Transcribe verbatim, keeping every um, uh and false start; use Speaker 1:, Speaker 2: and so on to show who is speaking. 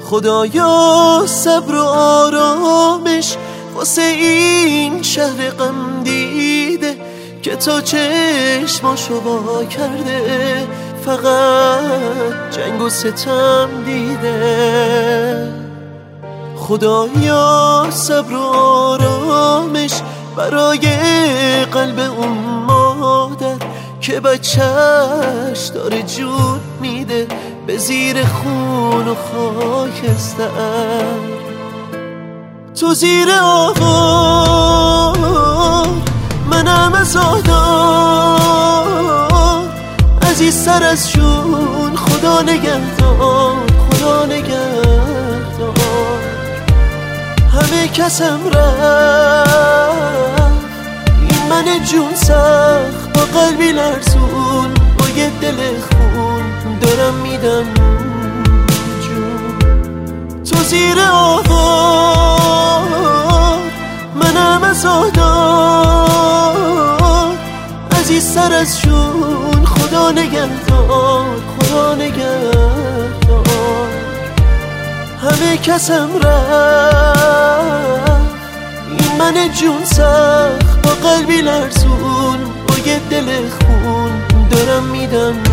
Speaker 1: خدایا صبر و آرامش واسه این شهر غم دیده که تا چشماشو وا کرده فقط جنگ و ستم دیده. خدایا صبر و آرامش برای قلب اون مادر که بچهش داره جون میده به زیر خون و خاکستر. تو زیر آوار منم عزادار عزیزتر از جون خدا نگهدار خدا نگهدار. همه کسم رفت این من جون سخت با قلبی لرزون با یه دل خون دارم میدم جون. تو زیر آوار منم عزادار عزیزتر از جون خدا نگهدار خدا نگهدار. همه کسم رفت این من جون سخت با قلبی لرزون با یه دل خون دارم میدم